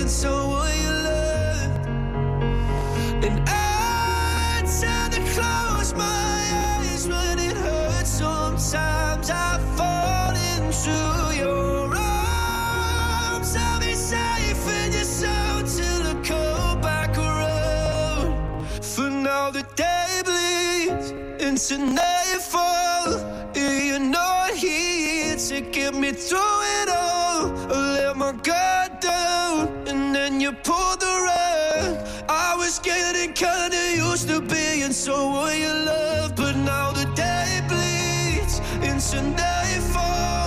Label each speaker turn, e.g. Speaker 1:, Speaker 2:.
Speaker 1: being someone you loved. And I tend to close my eyes when it hurts. Sometimes I fall into your arms. I'll be safe in your soul till I come back around. For now the day bleeds into nightfall. You're not here to get me through it all. I let my guard down and then you pulled the rug. I was getting kinda used to being someone you love, but now the day bleeds into nightfall.